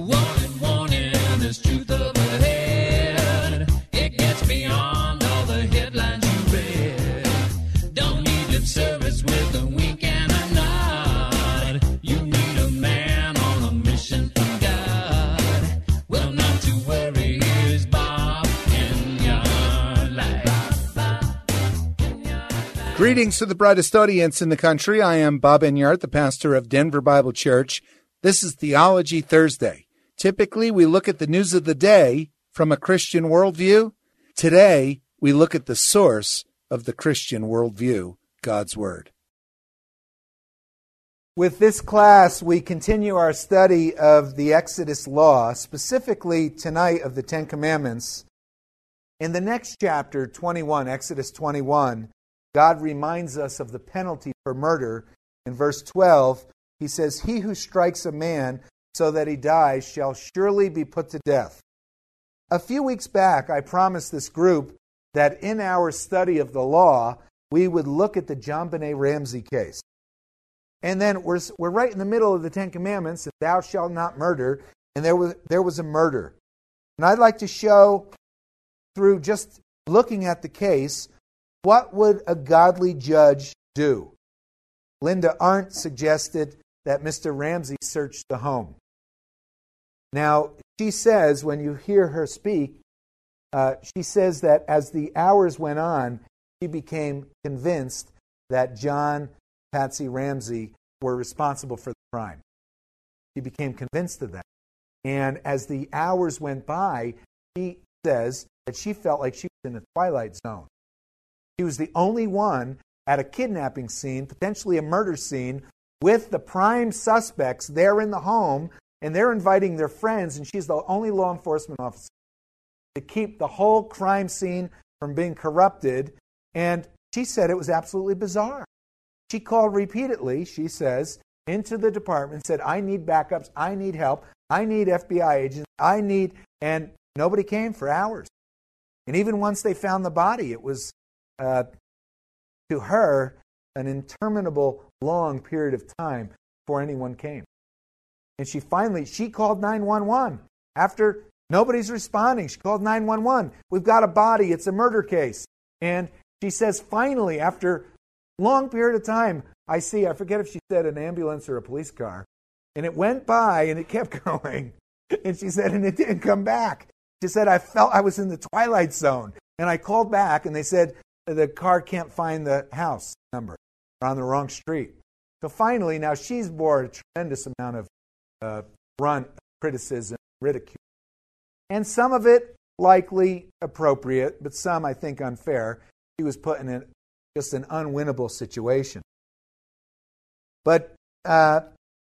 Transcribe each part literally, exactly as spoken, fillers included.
Warning, warning, there's truth up ahead. It gets beyond all the headlines you read. Don't need lip service with a wink and a nod. You need a man on a mission from God. Well, not to worry, here's Bob Enyart. Greetings to the brightest audience in the country. I am Bob Enyart, the pastor of Denver Bible Church. This is Theology Thursday. Typically, we look at the news of the day from a Christian worldview. Today, we look at the source of the Christian worldview, God's Word. With this class, we continue our study of the Exodus law, specifically tonight of the Ten Commandments. In the next chapter, twenty-one, Exodus twenty-one, God reminds us of the penalty for murder. In verse twelve, he says, "He who strikes a man so that he dies shall surely be put to death." A few weeks back, I promised this group that in our study of the law, we would look at the JonBenet Ramsey case. And then we're, we're right in the middle of the Ten Commandments, thou shalt not murder, and there was, there was a murder. And I'd like to show, through just looking at the case, what would a godly judge do? Linda Arndt suggested that Mister Ramsey search the home. Now, she says, when you hear her speak, uh, she says that as the hours went on, she became convinced that John, Patsy Ramsey were responsible for the crime. She became convinced of that. And as the hours went by, she says that she felt like she was in a twilight zone. She was the only one at a kidnapping scene, potentially a murder scene, with the prime suspects there in the home, and they're inviting their friends, and she's the only law enforcement officer to keep the whole crime scene from being corrupted. And she said it was absolutely bizarre. She called repeatedly, she says, into the department, said, I need backups, I need help, I need F B I agents, I need, and nobody came for hours. And even once they found the body, it was, uh, to her, an interminable long period of time before anyone came. And she finally, she called nine one one. After nobody's responding, she called nine one one. We've got a body, it's a murder case. And she says, finally, after a long period of time, I see, I forget if she said an ambulance or a police car, and it went by and it kept going. And she said, and it didn't come back. She said, I felt I was in the twilight zone. And I called back and they said, the car can't find the house number. They're on the wrong street. So finally, now she's bore a tremendous amount of uh, brunt, criticism, ridicule. And some of it likely appropriate, but some, I think, unfair. She was put in a, just an unwinnable situation. But, uh,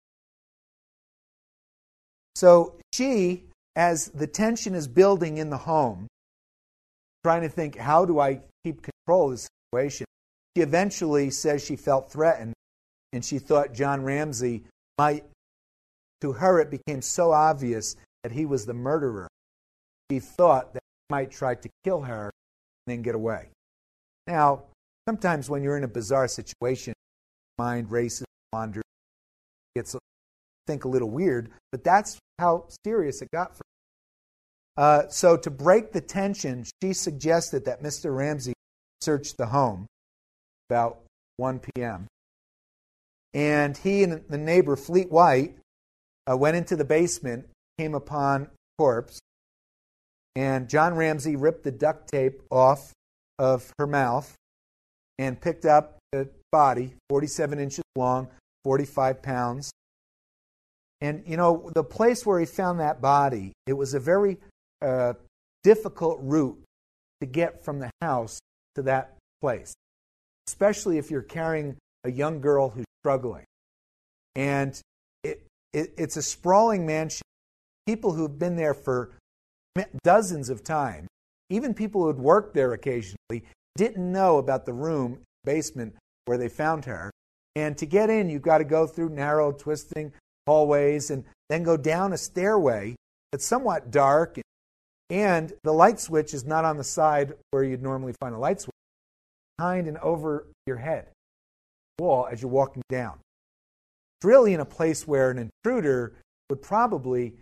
so she, as the tension is building in the home, trying to think, how do I keep control of the situation? She eventually says she felt threatened, and she thought John Ramsey might, to her it became so obvious that he was the murderer. She thought that he might try to kill her and then get away. Now, sometimes when you're in a bizarre situation, mind races, wanders, gets, think a little weird, but that's how serious it got for her. Uh, so to break the tension, she suggested that Mister Ramsey search the home about one p.m. And he and the neighbor, Fleet White, uh, went into the basement, came upon a corpse, and John Ramsey ripped the duct tape off of her mouth and picked up the body, forty-seven inches long, forty-five pounds. And, you know, the place where he found that body, it was a very uh, difficult route to get from the house to that place, especially if you're carrying a young girl who's struggling. And it, it, it's a sprawling mansion. People who've been there for dozens of times, even people who had worked there occasionally, didn't know about the room, basement, where they found her. And to get in, you've got to go through narrow, twisting hallways and then go down a stairway that's somewhat dark, and the light switch is not on the side where you'd normally find a light switch, behind and over your head wall as you're walking down. It's really in a place where an intruder would probably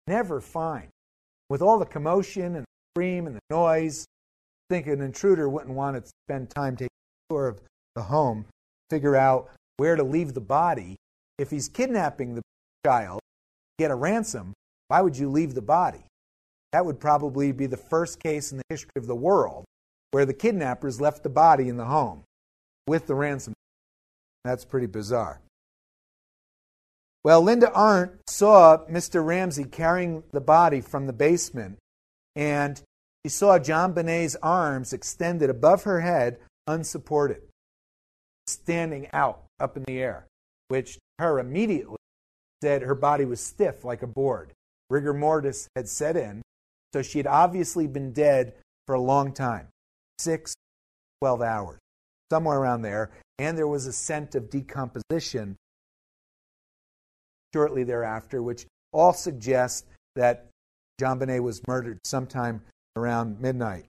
never find. With all the commotion and the scream and the noise, I think an intruder wouldn't want to spend time taking a tour of the home, figure out where to leave the body. If he's kidnapping the child, get a ransom, why would you leave the body? That would probably be the first case in the history of the world where the kidnappers left the body in the home with the ransom. That's pretty bizarre. Well, Linda Arndt saw Mister Ramsey carrying the body from the basement, and she saw JonBenét's arms extended above her head, unsupported, standing out up in the air, which her immediately said her body was stiff like a board. Rigor mortis had set in, so she had obviously been dead for a long time, six, twelve hours, somewhere around there, and there was a scent of decomposition shortly thereafter, which all suggests that JonBenet was murdered sometime around midnight.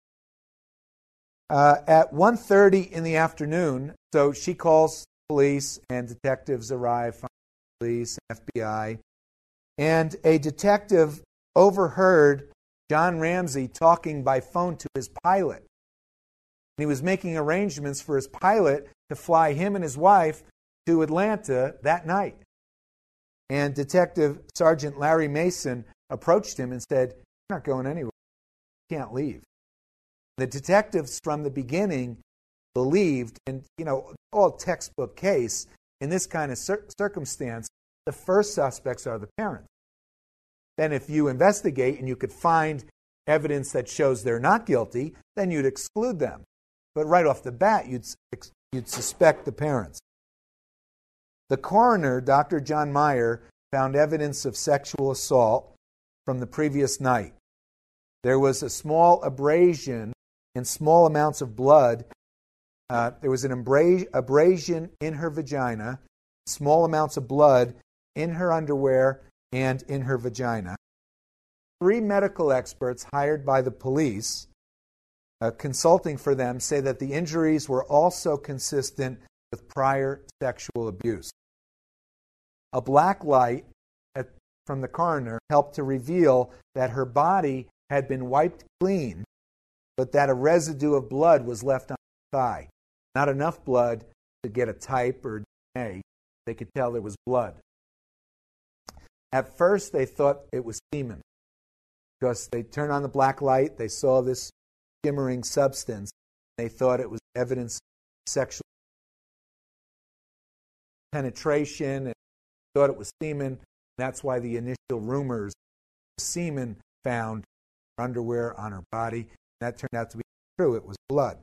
Uh, at one thirty in the afternoon, so she calls police, and detectives arrive from police, F B I, and a detective overheard John Ramsey talking by phone to his pilot. And he was making arrangements for his pilot to fly him and his wife to Atlanta that night. And Detective Sergeant Larry Mason approached him and said, "You're not going anywhere. You can't leave." The detectives from the beginning believed, and you know, all textbook case, in this kind of cir- circumstance, the first suspects are the parents. Then if you investigate and you could find evidence that shows they're not guilty, then you'd exclude them. But right off the bat, you'd, you'd suspect the parents. The coroner, Doctor John Meyer, found evidence of sexual assault from the previous night. There was a small abrasion and small amounts of blood. Uh, there was an abra- abrasion in her vagina, small amounts of blood in her underwear and in her vagina. Three medical experts hired by the police, uh, consulting for them, say that the injuries were also consistent with prior sexual abuse. A black light at, from the coroner helped to reveal that her body had been wiped clean, but that a residue of blood was left on her thigh. Not enough blood to get a type or D N A. They could tell there was blood. At first, they thought it was semen, because they turned on the black light, they saw this shimmering substance, they thought it was evidence of sexual penetration, and thought it was semen. That's why the initial rumors of semen found her underwear on her body. That turned out to be true. It was blood.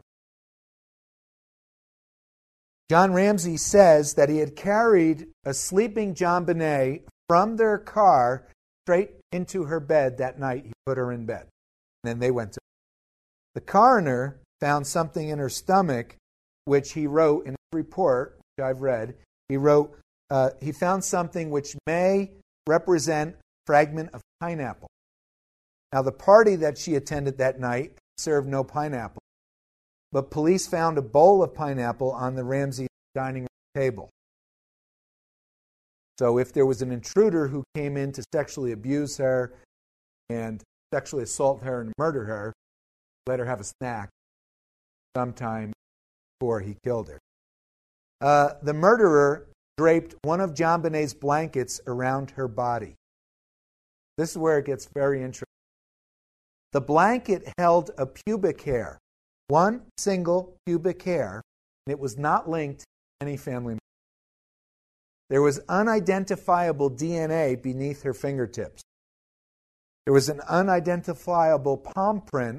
John Ramsey says that he had carried a sleeping JonBenet from their car straight into her bed that night. He put her in bed. And then they went to the coroner found something in her stomach, which he wrote in his report, which I've read. He wrote, uh, he found something which may represent a fragment of pineapple. Now, the party that she attended that night served no pineapple, but police found a bowl of pineapple on the Ramsey dining room table. So if there was an intruder who came in to sexually abuse her and sexually assault her and murder her, let her have a snack sometime before he killed her. Uh, the murderer draped one of JonBenet's blankets around her body. This is where it gets very interesting. The blanket held a pubic hair, one single pubic hair, and it was not linked to any family member. There was unidentifiable D N A beneath her fingertips. There was an unidentifiable palm print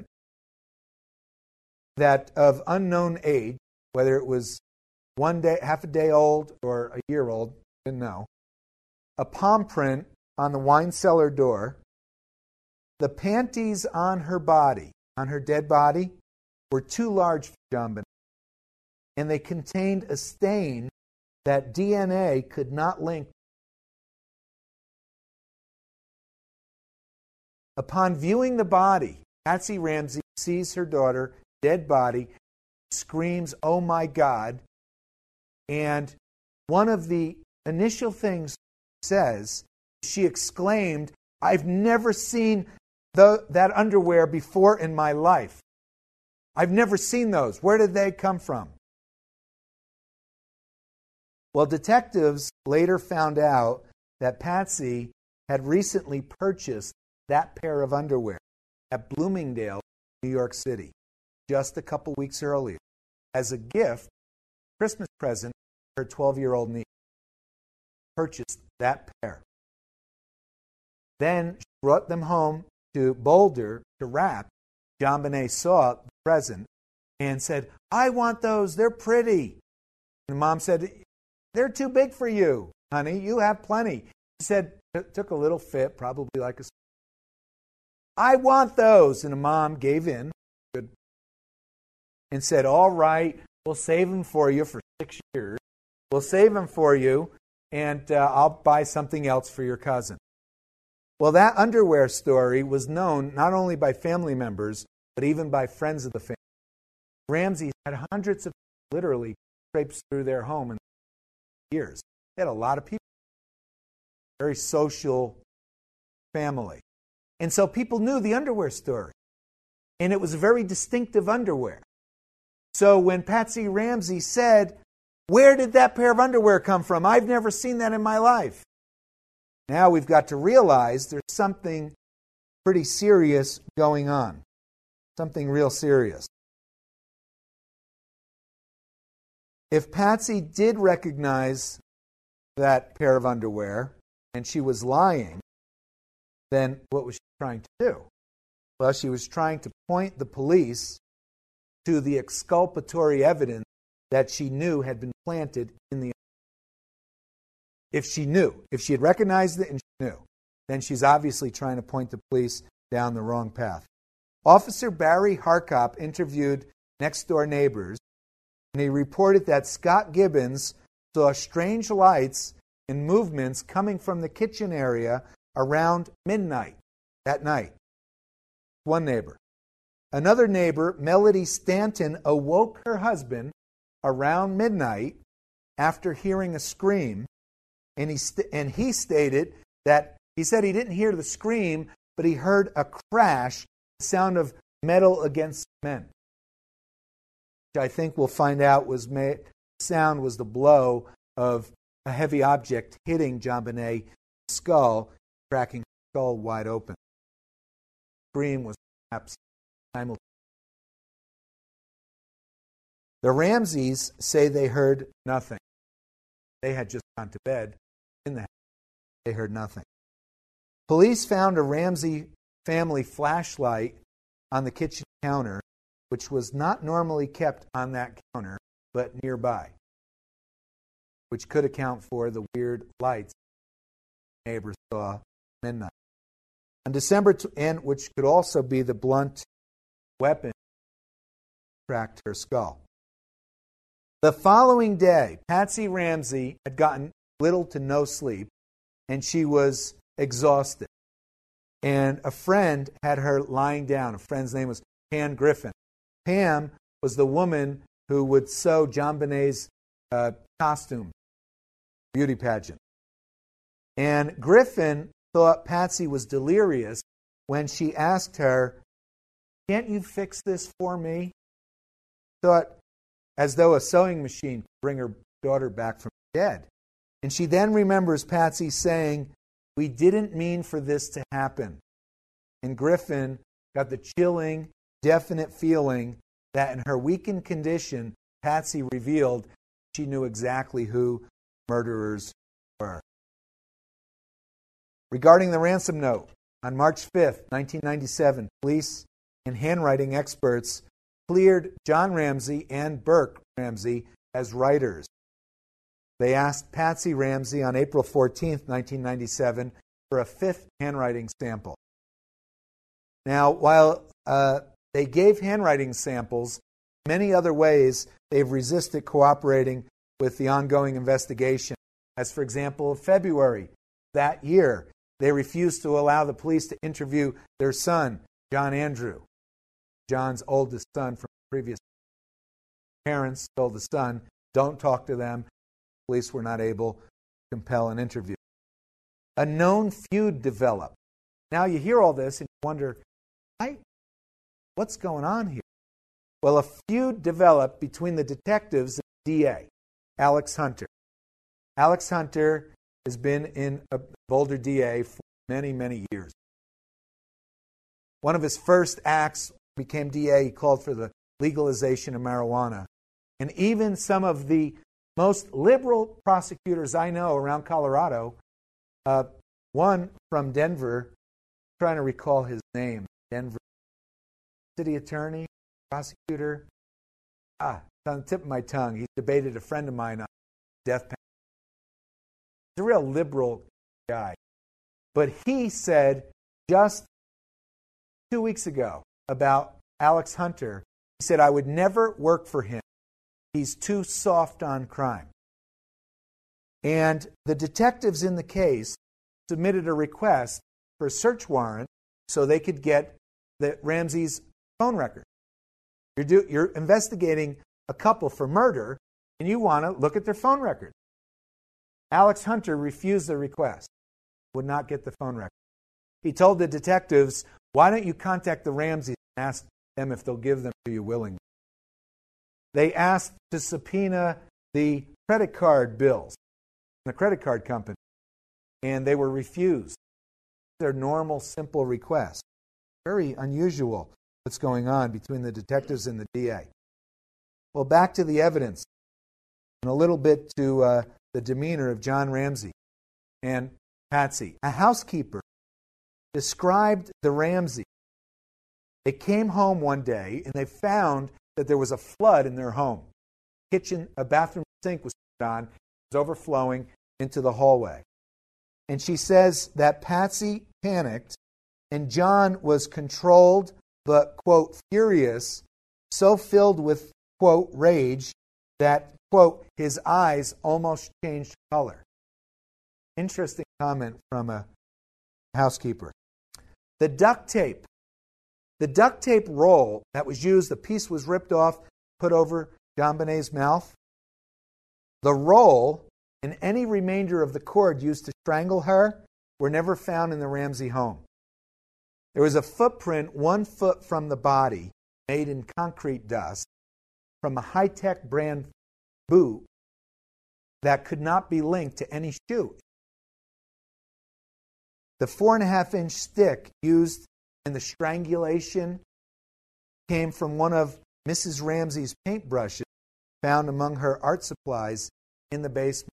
that of unknown age, whether it was one day, half a day old or a year old, didn't know. A palm print on the wine cellar door. The panties on her body, on her dead body, were too large for JonBenet, and they contained a stain that D N A could not link. Upon viewing the body, Patsy Ramsey sees her daughter, dead body, screams, "Oh my God!" And one of the initial things she says, she exclaimed, I've never seen the, that underwear before in my life. I've never seen those. Where did they come from? Well, detectives later found out that Patsy had recently purchased that pair of underwear at Bloomingdale, New York City, just a couple weeks earlier, as a gift, Christmas present for her twelve-year-old niece. Purchased that pair. Then she brought them home to Boulder to wrap. JonBenét saw the present and said, I want those, they're pretty. And Mom said, they're too big for you, honey, you have plenty. She said, it took a little fit, probably like a... I want those. And the mom gave in good, and said, all right, we'll save them for you for six years. We'll save them for you, and uh, I'll buy something else for your cousin. Well, that underwear story was known not only by family members, but even by friends of the family. Ramsey had hundreds of people literally traipse through their home in years. They had a lot of people. Very social family. And so people knew the underwear story. And it was a very distinctive underwear. So when Patsy Ramsey said, where did that pair of underwear come from? I've never seen that in my life. Now we've got to realize there's something pretty serious going on. Something real serious. If Patsy did recognize that pair of underwear and she was lying, then what was she trying to do? Well, she was trying to point the police to the exculpatory evidence that she knew had been planted in the... If she knew, if she had recognized it and she knew, then she's obviously trying to point the police down the wrong path. Officer Barry Harkop interviewed next-door neighbors, and he reported that Scott Gibbons saw strange lights and movements coming from the kitchen area around midnight that night. One neighbor. Another neighbor, Melody Stanton, awoke her husband around midnight after hearing a scream, and he st- and he stated that he said he didn't hear the scream, but he heard a crash, the sound of metal against cement. Which I think we'll find out was ma- sound was the blow of a heavy object hitting JonBenét's skull, cracking her skull wide open. The scream was perhaps simultaneous. The Ramseys say they heard nothing. They had just gone to bed in the house. They heard nothing. Police found a Ramsey family flashlight on the kitchen counter, which was not normally kept on that counter, but nearby, which could account for the weird lights neighbors saw at midnight. On December, and which could also be the blunt weapon that cracked her skull. The following day, Patsy Ramsey had gotten little to no sleep, and she was exhausted. And a friend had her lying down. A friend's name was Pam Griffin. Pam was the woman who would sew JonBenét's uh, costume, beauty pageant. And Griffin thought Patsy was delirious when she asked her, can't you fix this for me? Thought as though a sewing machine could bring her daughter back from the dead. And she then remembers Patsy saying, we didn't mean for this to happen. And Griffin got the chilling, definite feeling that in her weakened condition, Patsy revealed she knew exactly who murderers were. Regarding the ransom note, on March fifth, nineteen ninety-seven, police and handwriting experts cleared John Ramsey and Burke Ramsey as writers. They asked Patsy Ramsey on April fourteenth, nineteen ninety-seven, for a fifth handwriting sample. Now, while uh, they gave handwriting samples, many other ways they've resisted cooperating with the ongoing investigation. As, for example, in February that year, they refused to allow the police to interview their son, John Andrew, John's oldest son from previous parents told the son, don't talk to them. Police were not able to compel an interview. A known feud developed Now you hear all this and you wonder, I, what's going on here? Well, a feud developed between the detectives and the D A, Alex Hunter. Alex Hunter has been in a Boulder D A for many, many years. One of his first acts became D A, he called for the legalization of marijuana. And even some of the most liberal prosecutors I know around Colorado, uh, one from Denver, I'm trying to recall his name, Denver city attorney, prosecutor, ah, it's on the tip of my tongue. He debated a friend of mine on death penalty. He's a real liberal guy. But he said just two weeks ago about Alex Hunter, he said, I would never work for him. He's too soft on crime. And the detectives in the case submitted a request for a search warrant so they could get the Ramsey's phone record. You're, do, you're investigating a couple for murder, and you want to look at their phone record. Alex Hunter refused the request, would not get the phone record. He told the detectives, why don't you contact the Ramseys and ask them if they'll give them to you willingly? They asked to subpoena the credit card bills from the credit card company, and they were refused. Their normal, simple request. Very unusual what's going on between the detectives and the D A. Well, back to the evidence, and a little bit to uh, the demeanor of John Ramsey and Patsy. A housekeeper described the Ramseys. They came home one day and they found that there was a flood in their home. Kitchen, a bathroom sink was put on, it was overflowing into the hallway. And she says that Patsy panicked and John was controlled but, quote, furious, so filled with, quote, rage that, quote, his eyes almost changed color. Interesting comment from a housekeeper. The duct tape. The duct tape roll that was used, the piece was ripped off, put over JonBenét's mouth. The roll and any remainder of the cord used to strangle her were never found in the Ramsey home. There was a footprint one foot from the body, made in concrete dust, from a high-tech brand boot that could not be linked to any shoe. The four and a half inch stick used in the strangulation came from one of Missus Ramsey's paintbrushes found among her art supplies in the basement.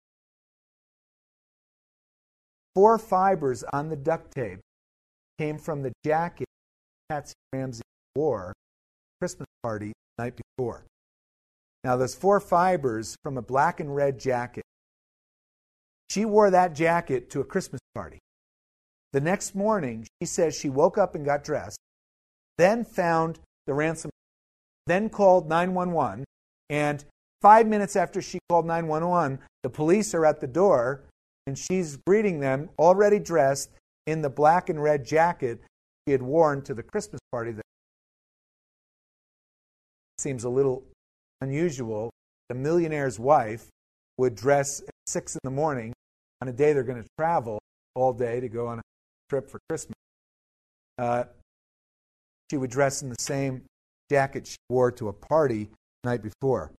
Four fibers on the duct tape came from the jacket Patsy Ramsey wore at the Christmas party the night before. Now, those four fibers from a black and red jacket. She wore that jacket to a Christmas party. The next morning, she says she woke up and got dressed, then found the ransom, then called nine one one, and five minutes after she called nine one one, the police are at the door, and she's greeting them, already dressed in the black and red jacket she had worn to the Christmas party. That seems a little unusual. The millionaire's wife would dress at six in the morning on a day they're going to travel all day to go on a trip for Christmas. Uh, she would dress in the same jacket she wore to a party the night before.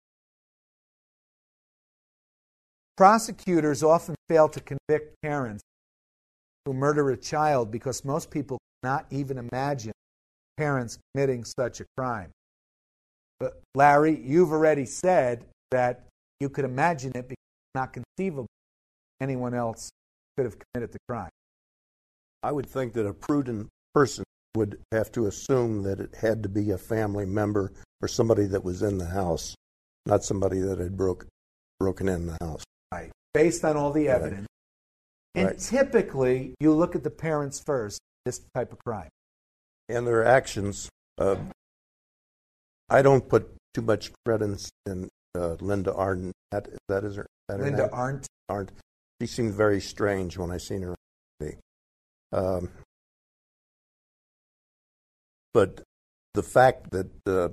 Prosecutors often fail to convict parents who murder a child because most people cannot even imagine parents committing such a crime. But Larry, you've already said that you could imagine it because it's not conceivable anyone else could have committed the crime. I would think that a prudent person would have to assume that it had to be a family member or somebody that was in the house, not somebody that had broke, broken in the house. Right. Based on all the evidence. Right. And right. Typically, you look at the parents first, this type of crime. And their actions. Uh, I don't put too much credence in uh, Linda Arndt. That, that is her, that her Linda name? Arndt? Arndt. She seemed very strange when I seen her. Um, but the fact that uh,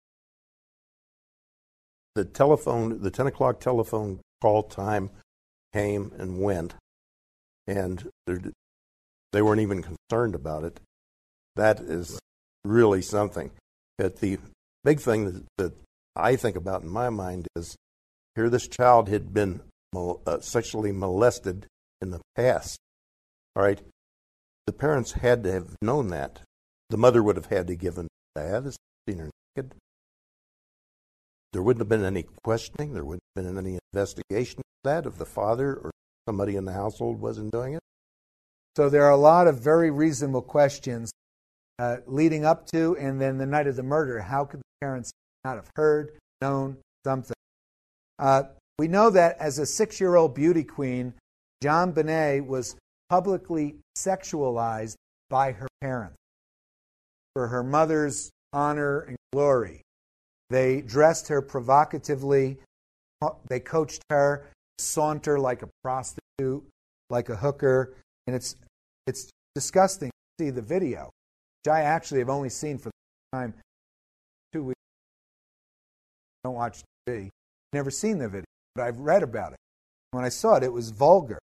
the telephone, the ten o'clock telephone call time came and went, and there, they weren't even concerned about it. That is really something. But the big thing that, that I think about in my mind is here this child had been mol- uh, sexually molested in the past. All right? The parents had to have known that. The mother would have had to give him that, seen her naked. There wouldn't have been any questioning. There wouldn't have been any investigation of that if the father or somebody in the household wasn't doing it. So there are a lot of very reasonable questions uh, leading up to and then the night of the murder. How could the parents not have heard, known something? Uh, we know that as a six-year-old beauty queen, JonBenét was publicly sexualized by her parents for her mother's honor and glory. They dressed her provocatively. They coached her to saunter like a prostitute, like a hooker. And it's it's disgusting to see the video, which I actually have only seen for the first time two weeks. I don't watch T V. Never seen the video, but I've read about it. When I saw it, it was vulgar.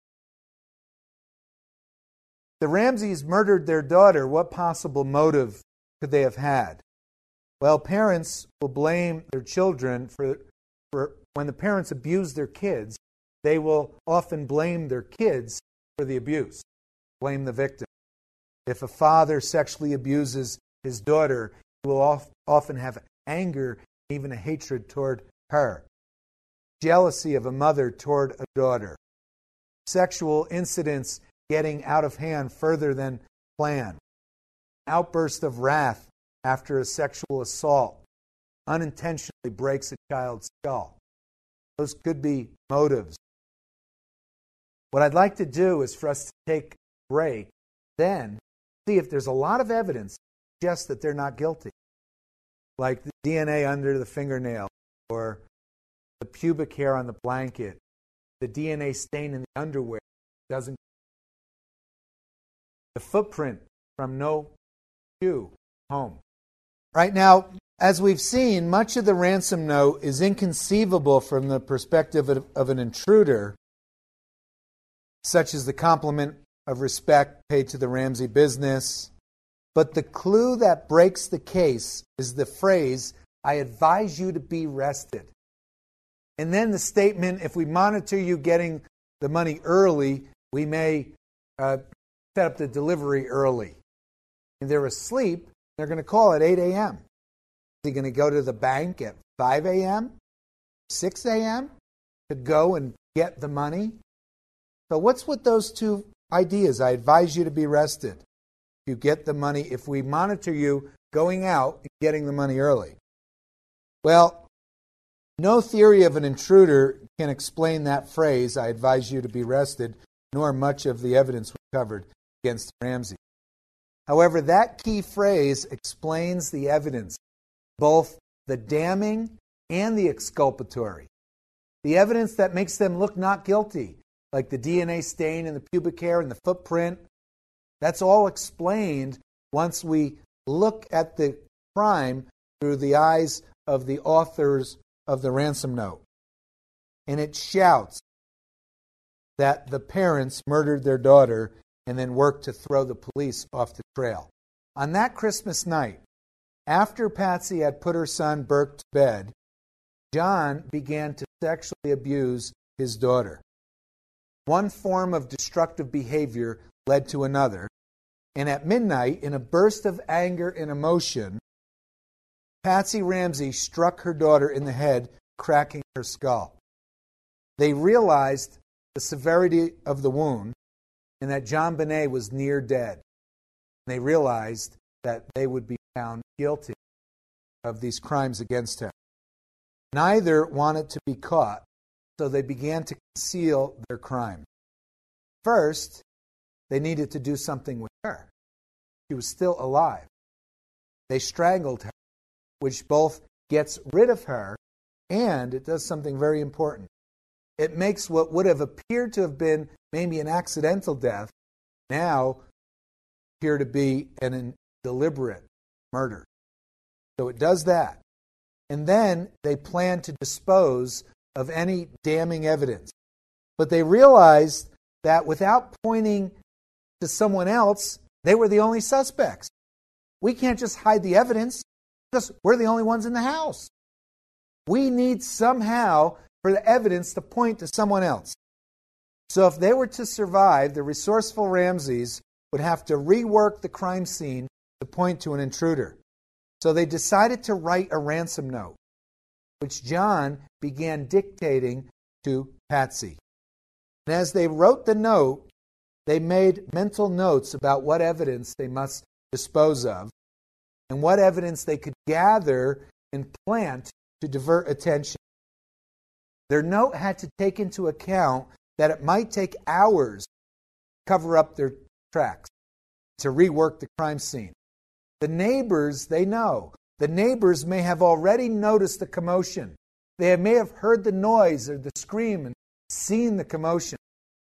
The Ramseys murdered their daughter. What possible motive could they have had? Well, parents will blame their children for, for when the parents abuse their kids, they will often blame their kids for the abuse, blame the victim. If a father sexually abuses his daughter, he will often have anger, even a hatred toward her. Jealousy of a mother toward a daughter. Sexual incidents getting out of hand further than planned. Outburst of wrath after a sexual assault. Unintentionally breaks a child's skull. Those could be motives. What I'd like to do is for us to take a break, then see if there's a lot of evidence that suggests that they're not guilty. Like the D N A under the fingernail, or the pubic hair on the blanket, the D N A stain in the underwear doesn't, the footprint from no shoe home. Right now, as we've seen, much of the ransom note is inconceivable from the perspective of, of an intruder, such as the compliment of respect paid to the Ramsey business. But the clue that breaks the case is the phrase, "I advise you to be rested." And then the statement, if we monitor you getting the money early, we may uh, set up the delivery early. And they're asleep, they're going to call at eight a.m. Is he going to go to the bank at five a.m., six a.m. to go and get the money? So what's with those two ideas? I advise you to be rested. You get the money if we monitor you going out and getting the money early. Well, no theory of an intruder can explain that phrase, "I advise you to be rested," nor much of the evidence we covered against Ramsey. However, that key phrase explains the evidence, both the damning and the exculpatory. The evidence that makes them look not guilty, like the D N A stain in the pubic hair and the footprint, that's all explained once we look at the crime through the eyes of the authors of the ransom note. And it shouts that the parents murdered their daughter and then worked to throw the police off the trail. On that Christmas night, after Patsy had put her son Burke to bed, John began to sexually abuse his daughter. One form of destructive behavior led to another, and at midnight, in a burst of anger and emotion, Patsy Ramsey struck her daughter in the head, cracking her skull. They realized the severity of the wound and that JonBenét was near dead. They realized that they would be found guilty of these crimes against her. Neither wanted to be caught, so they began to conceal their crime. First, they needed to do something with her. She was still alive. They strangled her, which both gets rid of her and it does something very important. It makes what would have appeared to have been maybe an accidental death now appear to be an deliberate murder. So it does that. And then they plan to dispose of any damning evidence. But they realized that without pointing to someone else, they were the only suspects. We can't just hide the evidence because we're the only ones in the house. We need somehow for the evidence to point to someone else. So if they were to survive, the resourceful Ramseys would have to rework the crime scene to point to an intruder. So they decided to write a ransom note, which John began dictating to Patsy. And as they wrote the note, they made mental notes about what evidence they must dispose of and what evidence they could gather and plant to divert attention. Their note had to take into account that it might take hours to cover up their tracks, to rework the crime scene. The neighbors, they know. The neighbors may have already noticed the commotion. They may have heard the noise or the scream and seen the commotion.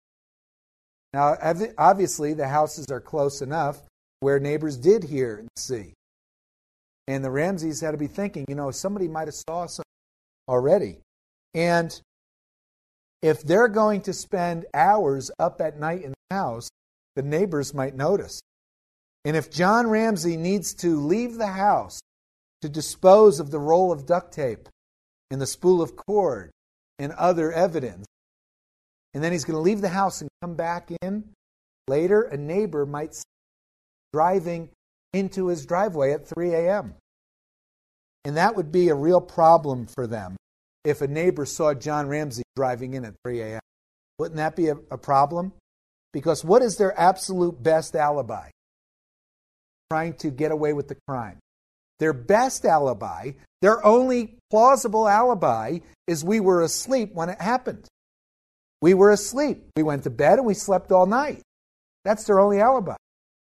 Now, obviously, the houses are close enough where neighbors did hear and see. And the Ramseys had to be thinking, you know, somebody might have saw something already. And if they're going to spend hours up at night in the house, the neighbors might notice. And if John Ramsey needs to leave the house to dispose of the roll of duct tape and the spool of cord and other evidence, and then he's going to leave the house and come back in later, a neighbor might see him driving into his driveway at three a.m. And that would be a real problem for them if a neighbor saw John Ramsey driving in at three a.m. Wouldn't that be a, a problem? Because what is their absolute best alibi? Trying to get away with the crime. Their best alibi, their only plausible alibi, is we were asleep when it happened. We were asleep. We went to bed and we slept all night. That's their only alibi.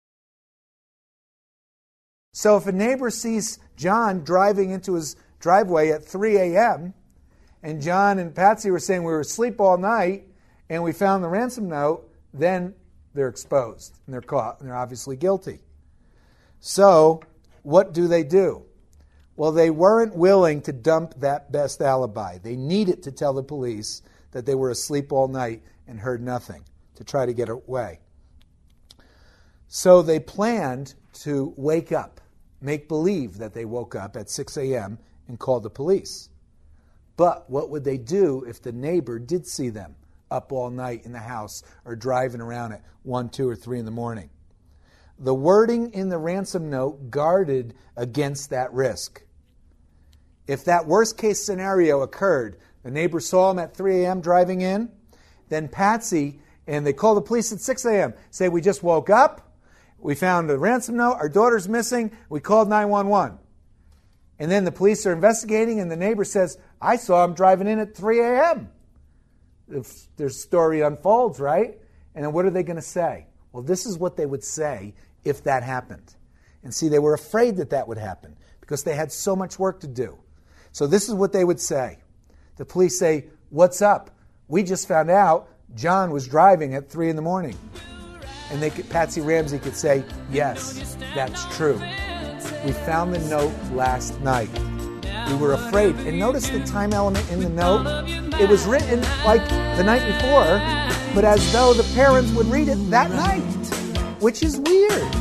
So if a neighbor sees John driving into his driveway at three a.m., and John and Patsy were saying we were asleep all night and we found the ransom note, then they're exposed and they're caught and they're obviously guilty. So what do they do? Well, they weren't willing to dump that best alibi. They needed to tell the police that they were asleep all night and heard nothing to try to get away. So they planned to wake up, make believe that they woke up at six a.m. and called the police. But what would they do if the neighbor did see them up all night in the house or driving around at one, two, or three in the morning? The wording in the ransom note guarded against that risk. If that worst case scenario occurred, the neighbor saw him at three a.m. driving in, then Patsy, and they call the police at six a.m., say, we just woke up, we found a ransom note, our daughter's missing, we called nine one one. And then the police are investigating, and the neighbor says, I saw him driving in at three a.m. Their story unfolds, right? And then what are they going to say? Well, this is what they would say if that happened. And see, they were afraid that that would happen because they had so much work to do. So this is what they would say. The police say, what's up? We just found out John was driving at three in the morning. And they could, Patsy Ramsey could say, yes, that's true. We found the note last night. We were afraid. And notice the time element in the note. It was written like the night before, but as though the parents would read it that night, which is weird.